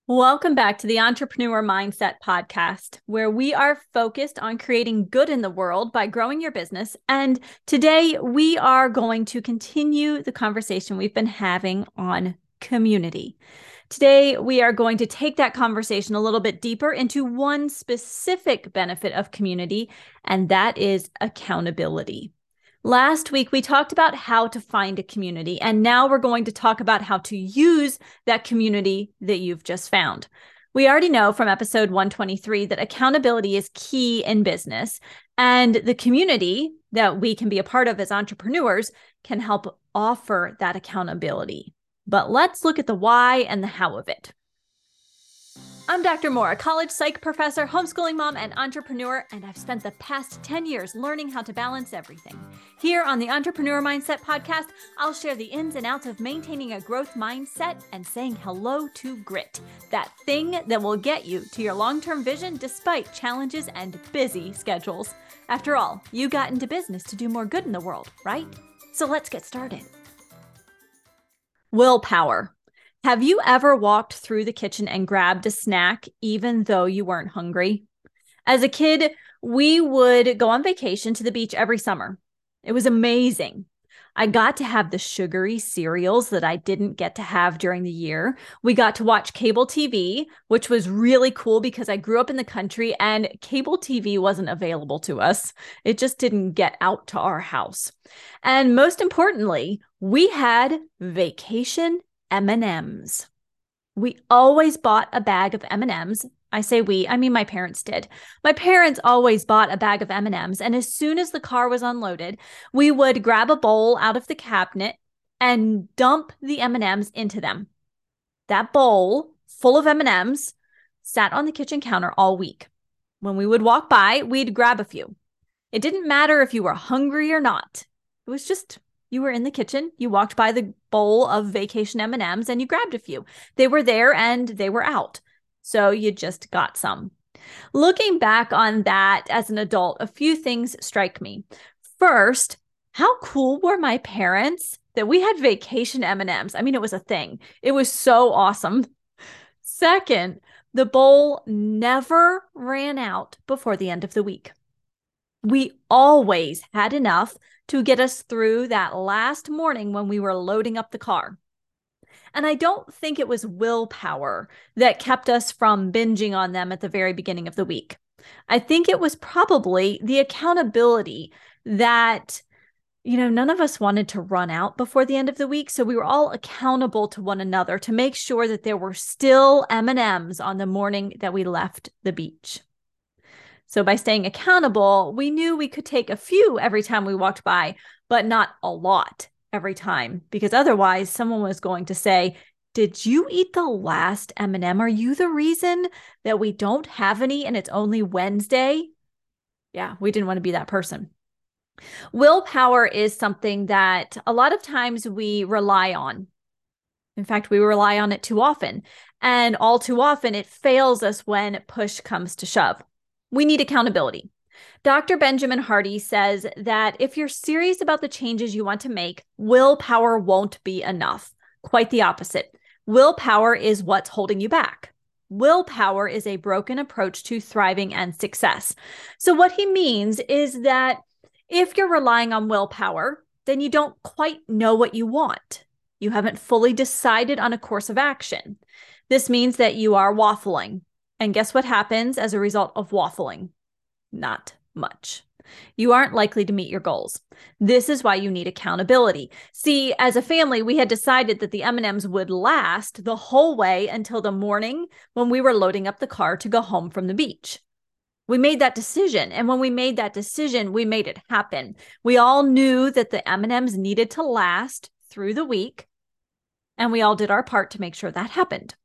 Welcome back to the Entrepreneur Mindset Podcast, where we are focused on creating good in the world by growing your business. And today we are going to continue the conversation we've been having on community. Today, we are going to take that conversation a little bit deeper into one specific benefit of community, and that is accountability. Last week, we talked about how to find a community, and now we're going to talk about how to use that community that you've just found. We already know from episode 123 that accountability is key in business, and the community that we can be a part of as entrepreneurs can help offer that accountability. But let's look at the why and the how of it. I'm Dr. Moore, a college psych professor, homeschooling mom, and entrepreneur, and I've spent the past 10 years learning how to balance everything. Here on the Entrepreneur Mindset Podcast, I'll share the ins and outs of maintaining a growth mindset and saying hello to grit, that thing that will get you to your long-term vision despite challenges and busy schedules. After all, you got into business to do more good in the world, right? So let's get started. Willpower. Have you ever walked through the kitchen and grabbed a snack even though you weren't hungry? As a kid, we would go on vacation to the beach every summer. It was amazing. I got to have the sugary cereals that I didn't get to have during the year. We got to watch cable TV, which was really cool because I grew up in the country and cable TV wasn't available to us. It just didn't get out to our house. And most importantly, we had vacation M&Ms. We always bought a bag of M&Ms. I say we, I mean my parents did. My parents always bought a bag of M&Ms, and as soon as the car was unloaded, we would grab a bowl out of the cabinet and dump the M&Ms into them. That bowl full of M&Ms sat on the kitchen counter all week. When we would walk by, we'd grab a few. It didn't matter if you were hungry or not. It was just you were in the kitchen, you walked by the bowl of vacation M&Ms and you grabbed a few. They were there and they were out. So you just got some. Looking back on that as an adult, a few things strike me. First, how cool were my parents that we had vacation M&Ms? I mean, it was a thing. It was so awesome. Second, the bowl never ran out before the end of the week. We always had enough to get us through that last morning when we were loading up the car. And I don't think it was willpower that kept us from binging on them at the very beginning of the week. I think it was probably the accountability that, none of us wanted to run out before the end of the week. So we were all accountable to one another to make sure that there were still M&Ms on the morning that we left the beach. So by staying accountable, we knew we could take a few every time we walked by, but not a lot every time, because otherwise someone was going to say, "Did you eat the last M&M? Are you the reason that we don't have any and it's only Wednesday?" Yeah, we didn't want to be that person. Willpower is something that a lot of times we rely on. In fact, we rely on it too often. And all too often, it fails us when push comes to shove. We need accountability. Dr. Benjamin Hardy says that if you're serious about the changes you want to make, willpower won't be enough. Quite the opposite. Willpower is what's holding you back. Willpower is a broken approach to thriving and success. So what he means is that if you're relying on willpower, then you don't quite know what you want. You haven't fully decided on a course of action. This means that you are waffling. And guess what happens as a result of waffling? Not much. You aren't likely to meet your goals. This is why you need accountability. See, as a family, we had decided that the M&Ms would last the whole way until the morning when we were loading up the car to go home from the beach. We made that decision. And when we made that decision, we made it happen. We all knew that the M&Ms needed to last through the week. And we all did our part to make sure that happened.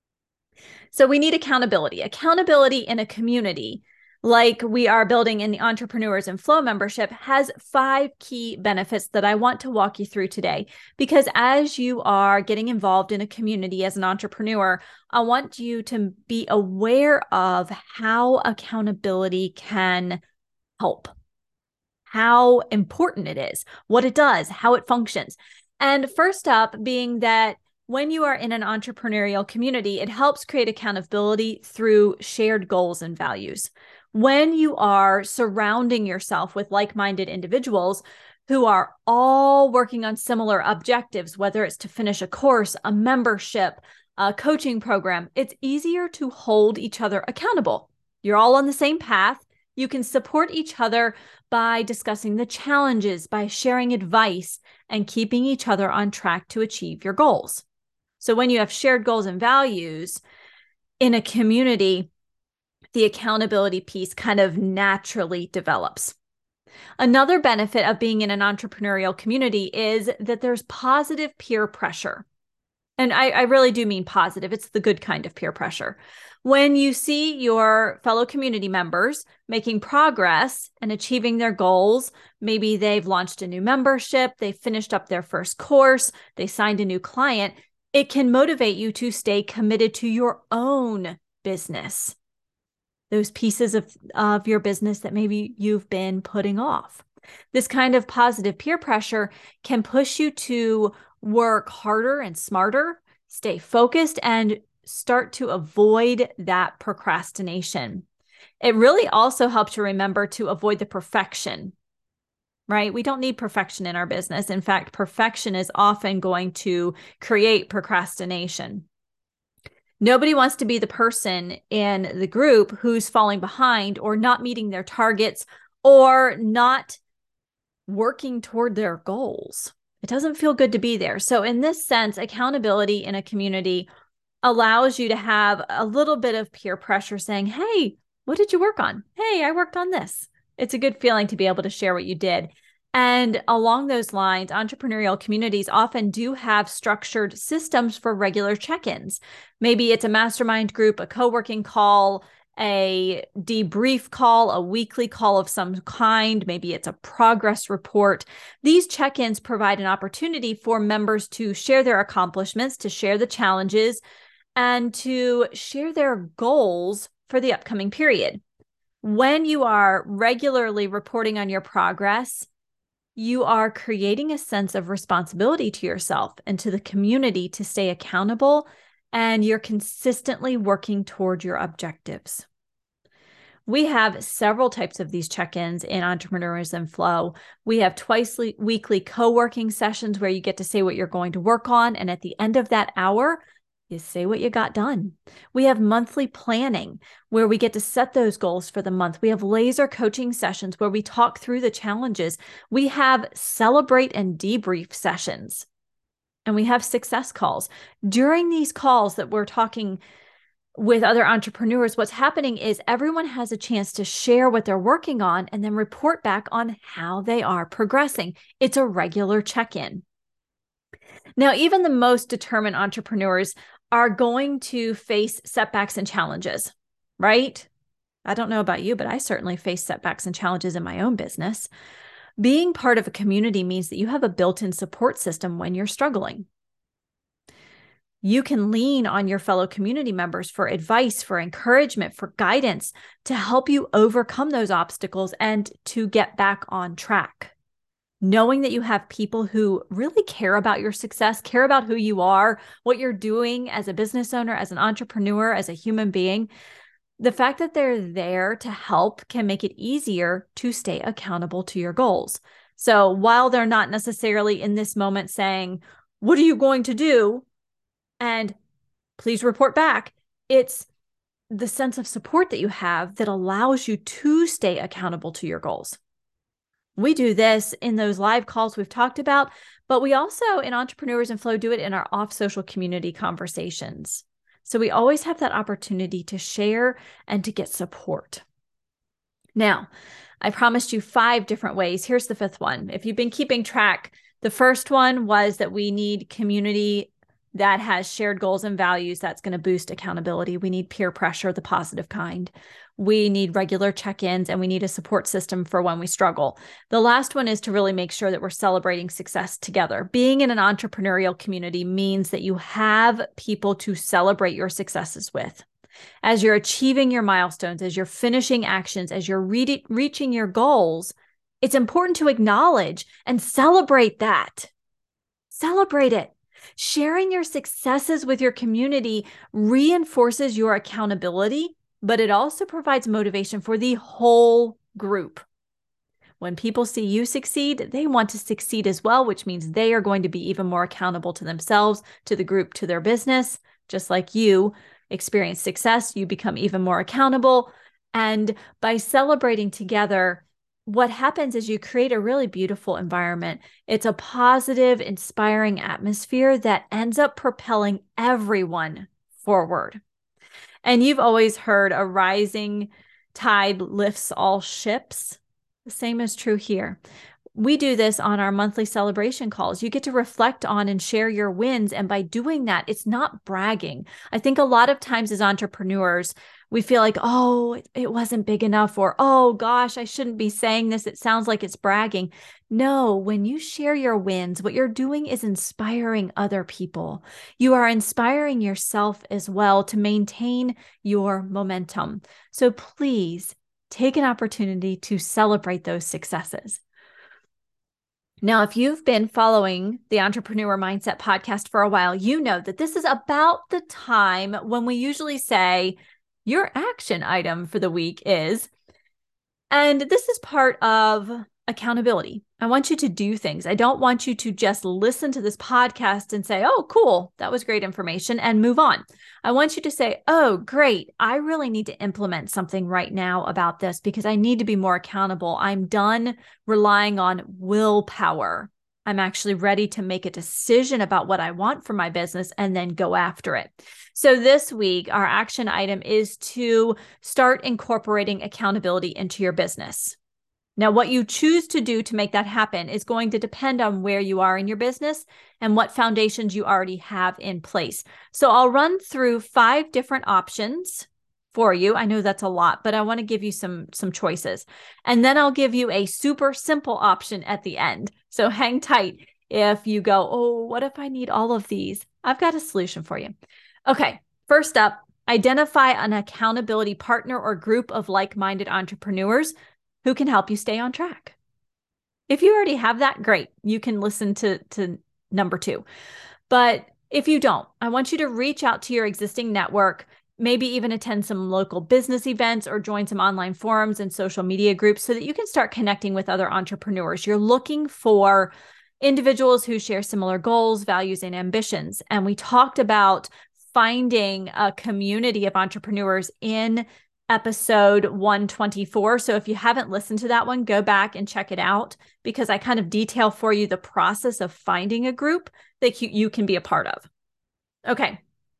So we need accountability. Accountability in a community like we are building in the Entrepreneurs in Flow membership has 5 key benefits that I want to walk you through today. Because as you are getting involved in a community as an entrepreneur, I want you to be aware of how accountability can help, how important it is, what it does, how it functions. And first up being that When you are in an entrepreneurial community, it helps create accountability through shared goals and values. When you are surrounding yourself with like-minded individuals who are all working on similar objectives, whether it's to finish a course, a membership, a coaching program, it's easier to hold each other accountable. You're all on the same path. You can support each other by discussing the challenges, by sharing advice, and keeping each other on track to achieve your goals. So when you have shared goals and values in a community, the accountability piece kind of naturally develops. Another benefit of being in an entrepreneurial community is that there's positive peer pressure. And I really do mean positive. It's the good kind of peer pressure. When you see your fellow community members making progress and achieving their goals, maybe they've launched a new membership, they finished up their first course, they signed a new client, it can motivate you to stay committed to your own business, those pieces of your business that maybe you've been putting off. This kind of positive peer pressure can push you to work harder and smarter, stay focused, and start to avoid that procrastination. It really also helps you remember to avoid the perfection, right? We don't need perfection in our business. In fact, perfection is often going to create procrastination. Nobody wants to be the person in the group who's falling behind or not meeting their targets or not working toward their goals. It doesn't feel good to be there. So in this sense, accountability in a community allows you to have a little bit of peer pressure saying, hey, what did you work on? Hey, I worked on this. It's a good feeling to be able to share what you did. And along those lines, entrepreneurial communities often do have structured systems for regular check-ins. Maybe it's a mastermind group, a co-working call, a debrief call, a weekly call of some kind. Maybe it's a progress report. These check-ins provide an opportunity for members to share their accomplishments, to share the challenges, and to share their goals for the upcoming period. When you are regularly reporting on your progress, you are creating a sense of responsibility to yourself and to the community to stay accountable, and you're consistently working toward your objectives. We have several types of these check-ins in Entrepreneurs in Flow. We have twice weekly co-working sessions where you get to say what you're going to work on, and at the end of that hour, you say what you got done. We have monthly planning where we get to set those goals for the month. We have laser coaching sessions where we talk through the challenges. We have celebrate and debrief sessions, and we have success calls. During these calls that we're talking with other entrepreneurs, what's happening is everyone has a chance to share what they're working on and then report back on how they are progressing. It's a regular check-in. Now, even the most determined entrepreneurs are going to face setbacks and challenges, right? I don't know about you, but I certainly face setbacks and challenges in my own business. Being part of a community means that you have a built-in support system when you're struggling. You can lean on your fellow community members for advice, for encouragement, for guidance to help you overcome those obstacles and to get back on track. Knowing that you have people who really care about your success, care about who you are, what you're doing as a business owner, as an entrepreneur, as a human being, the fact that they're there to help can make it easier to stay accountable to your goals. So while they're not necessarily in this moment saying, what are you going to do? And please report back. It's the sense of support that you have that allows you to stay accountable to your goals. We do this in those live calls we've talked about, but we also in Entrepreneurs in Flow do it in our off-social community conversations. So we always have that opportunity to share and to get support. Now, I promised you 5 different ways. Here's the 5th one. If you've been keeping track, the first one was that we need community that has shared goals and values. That's going to boost accountability. We need peer pressure, the positive kind. We need regular check-ins, and we need a support system for when we struggle. The last one is to really make sure that we're celebrating success together. Being in an entrepreneurial community means that you have people to celebrate your successes with. As you're achieving your milestones, as you're finishing actions, as you're reaching your goals, it's important to acknowledge and celebrate that. Celebrate it. Sharing your successes with your community reinforces your accountability, but it also provides motivation for the whole group. When people see you succeed, they want to succeed as well, which means they are going to be even more accountable to themselves, to the group, to their business. Just like you experience success, you become even more accountable. And by celebrating together, what happens is you create a really beautiful environment. It's a positive, inspiring atmosphere that ends up propelling everyone forward. And you've always heard a rising tide lifts all ships. The same is true here. We do this on our monthly celebration calls. You get to reflect on and share your wins. And by doing that, it's not bragging. I think a lot of times as entrepreneurs, we feel like, oh, it wasn't big enough, or, oh gosh, I shouldn't be saying this. It sounds like it's bragging. No, when you share your wins, what you're doing is inspiring other people. You are inspiring yourself as well to maintain your momentum. So please take an opportunity to celebrate those successes. Now, if you've been following the Entrepreneur Mindset podcast for a while, you know that this is about the time when we usually say, your action item for the week is, and this is part of accountability. I want you to do things. I don't want you to just listen to this podcast and say, oh, cool, that was great information, and move on. I want you to say, oh, great, I really need to implement something right now about this because I need to be more accountable. I'm done relying on willpower. I'm actually ready to make a decision about what I want for my business and then go after it. So this week, our action item is to start incorporating accountability into your business. Now, what you choose to do to make that happen is going to depend on where you are in your business and what foundations you already have in place. So I'll run through 5 different options for you. I know that's a lot, but I want to give you some choices. And then I'll give you a super simple option at the end. So hang tight. If you go, oh, what if I need all of these? I've got a solution for you. Okay, first up, identify an accountability partner or group of like-minded entrepreneurs who can help you stay on track. If you already have that, great. You can listen to number 2. But if you don't, I want you to reach out to your existing network, maybe even attend some local business events or join some online forums and social media groups so that you can start connecting with other entrepreneurs. You're looking for individuals who share similar goals, values, and ambitions. And we talked about finding a community of entrepreneurs in episode 124. So if you haven't listened to that one, go back and check it out because I kind of detail for you the process of finding a group that you can be a part of. Okay.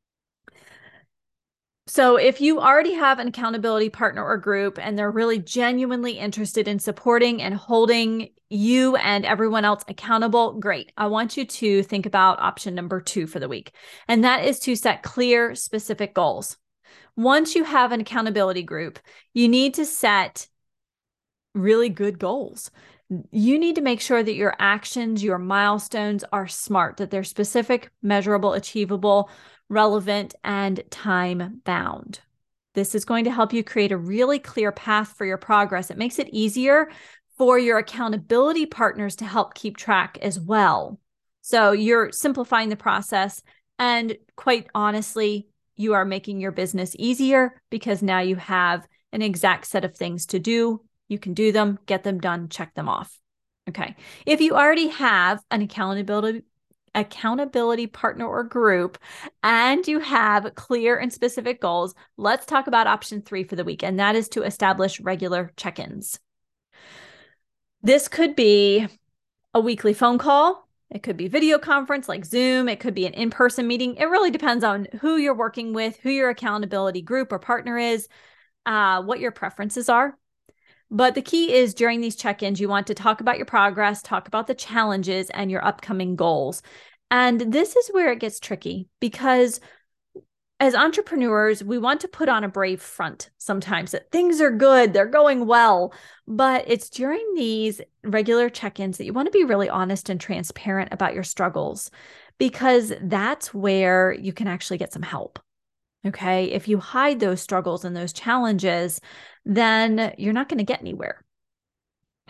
So if you already have an accountability partner or group and they're really genuinely interested in supporting and holding you and everyone else accountable, great. I want you to think about option number 2 for the week. And that is to set clear, specific goals. Once you have an accountability group, you need to set really good goals. You need to make sure that your actions, your milestones are smart, that they're specific, measurable, achievable, relevant, and time-bound. This is going to help you create a really clear path for your progress. It makes it easier for your accountability partners to help keep track as well. So you're simplifying the process, and quite honestly, you are making your business easier because now you have an exact set of things to do. You can do them, get them done, check them off. Okay. If you already have an accountability partner or group and you have clear and specific goals, let's talk about option 3 for the week, and that is to establish regular check-ins. This could be a weekly phone call. It could be video conference like Zoom. It could be an in-person meeting. It really depends on who you're working with, who your accountability group or partner is, what your preferences are. But the key is during these check-ins, you want to talk about your progress, talk about the challenges and your upcoming goals. And this is where it gets tricky because as entrepreneurs, we want to put on a brave front sometimes that things are good, they're going well, but it's during these regular check-ins that you want to be really honest and transparent about your struggles because that's where you can actually get some help. Okay. If you hide those struggles and those challenges, then you're not going to get anywhere.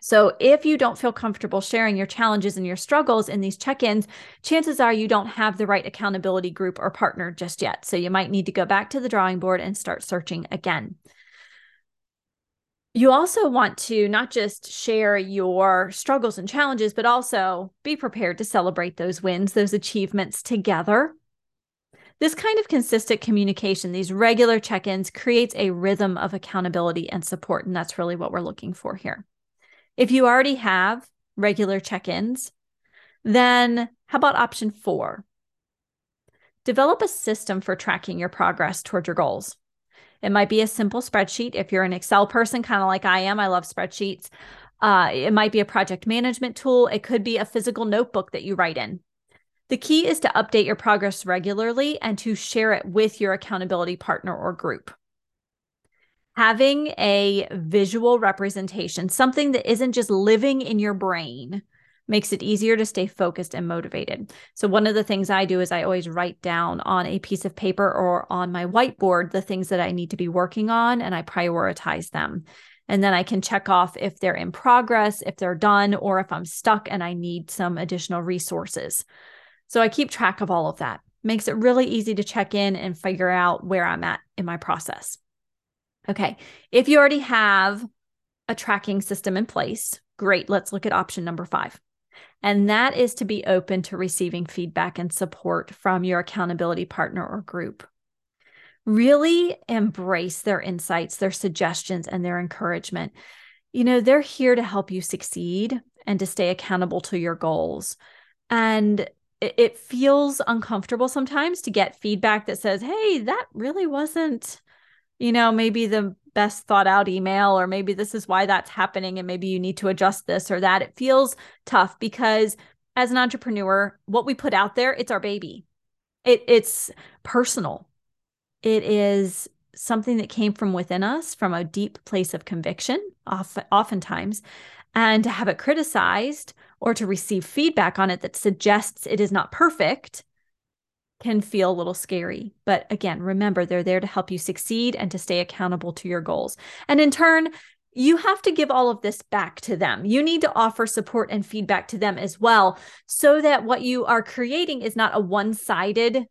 So if you don't feel comfortable sharing your challenges and your struggles in these check-ins, chances are you don't have the right accountability group or partner just yet. So you might need to go back to the drawing board and start searching again. You also want to not just share your struggles and challenges, but also be prepared to celebrate those wins, those achievements together. This kind of consistent communication, these regular check-ins, creates a rhythm of accountability and support, and that's really what we're looking for here. If you already have regular check-ins, then how about option 4? Develop a system for tracking your progress toward your goals. It might be a simple spreadsheet. If you're an Excel person, kind of like I am, I love spreadsheets. It might be a project management tool. It could be a physical notebook that you write in. The key is to update your progress regularly and to share it with your accountability partner or group. Having a visual representation, something that isn't just living in your brain, makes it easier to stay focused and motivated. So one of the things I do is I always write down on a piece of paper or on my whiteboard the things that I need to be working on, and I prioritize them. And then I can check off if they're in progress, if they're done, or if I'm stuck and I need some additional resources. So I keep track of all of that. Makes it really easy to check in and figure out where I'm at in my process. Okay, if you already have a tracking system in place, great. Let's look at option number 5. And that is to be open to receiving feedback and support from your accountability partner or group. Really embrace their insights, their suggestions, and their encouragement. You know, they're here to help you succeed and to stay accountable to your goals. And it feels uncomfortable sometimes to get feedback that says, hey, that really wasn't, maybe the best thought out email, or maybe this is why that's happening and maybe you need to adjust this or that. It feels tough because as an entrepreneur, what we put out there, it's our baby. It's personal. It is something that came from within us, from a deep place of conviction, oftentimes, and to have it criticized or to receive feedback on it that suggests it is not perfect can feel a little scary. But again, remember, they're there to help you succeed and to stay accountable to your goals. And in turn, you have to give all of this back to them. You need to offer support and feedback to them as well, so that what you are creating is not a one-sided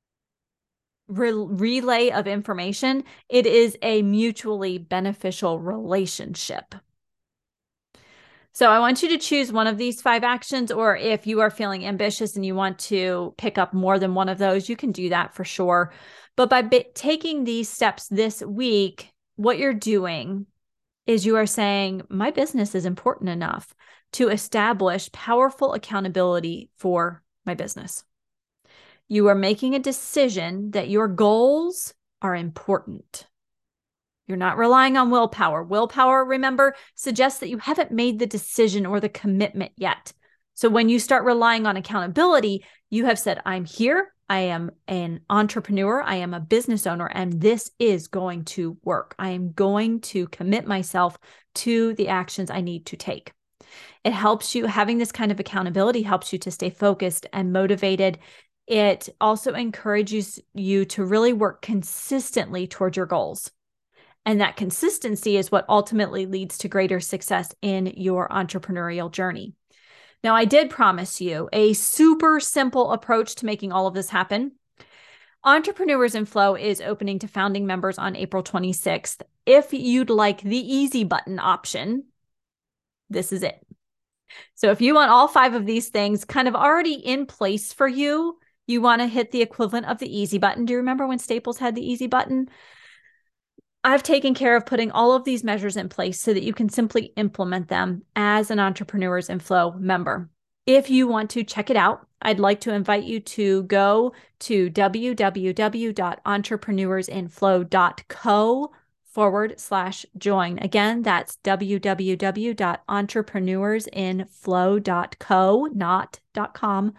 relay of information. It is a mutually beneficial relationship. So I want you to choose one of these 5 actions, or if you are feeling ambitious and you want to pick up more than one of those, you can do that for sure. But by taking these steps this week, what you're doing is you are saying, my business is important enough to establish powerful accountability for my business. You are making a decision that your goals are important. You're not relying on willpower. Willpower, remember, suggests that you haven't made the decision or the commitment yet. So when you start relying on accountability, you have said, I'm here. I am an entrepreneur. I am a business owner, and this is going to work. I am going to commit myself to the actions I need to take. It helps you, having this kind of accountability helps you to stay focused and motivated. It also encourages you to really work consistently toward your goals. And that consistency is what ultimately leads to greater success in your entrepreneurial journey. Now, I did promise you a super simple approach to making all of this happen. Entrepreneurs in Flow is opening to founding members on April 26th. If you'd like the easy button option, this is it. So if you want all 5 of these things kind of already in place for you, you want to hit the equivalent of the easy button. Do you remember when Staples had the easy button? I've taken care of putting all of these measures in place so that you can simply implement them as an Entrepreneurs in Flow member. If you want to check it out, I'd like to invite you to go to www.entrepreneursinflow.co/join. Again, that's www.entrepreneursinflow.co, not .com,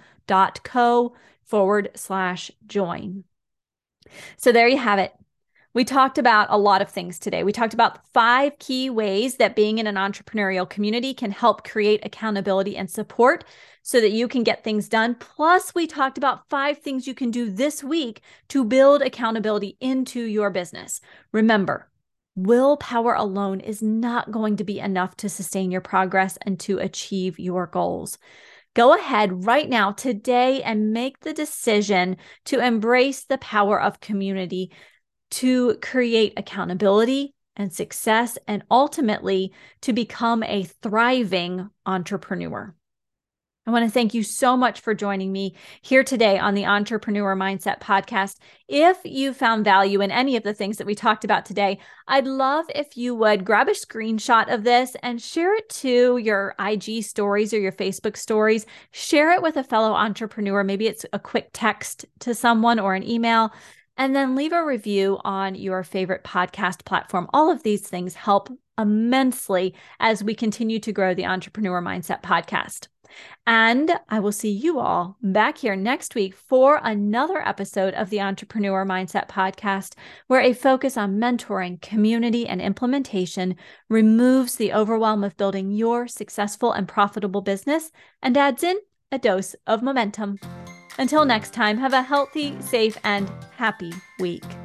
.co/join. So there you have it. We talked about a lot of things today. We talked about 5 key ways that being in an entrepreneurial community can help create accountability and support so that you can get things done. Plus, we talked about 5 things you can do this week to build accountability into your business. Remember, Willpower alone is not going to be enough to sustain your progress and to achieve your goals. Go ahead right now, today, and make the decision to embrace the power of community to create accountability and success, and ultimately to become a thriving entrepreneur. I want to thank you so much for joining me here today on the Entrepreneur Mindset Podcast. If you found value in any of the things that we talked about today, I'd love if you would grab a screenshot of this and share it to your IG stories or your Facebook stories. Share it with a fellow entrepreneur. Maybe it's a quick text to someone or an email, and then leave a review on your favorite podcast platform. All of these things help immensely as we continue to grow the Entrepreneur Mindset Podcast. And I will see you all back here next week for another episode of the Entrepreneur Mindset Podcast, where a focus on mentoring, community, and implementation removes the overwhelm of building your successful and profitable business and adds in a dose of momentum. Until next time, have a healthy, safe, and happy week.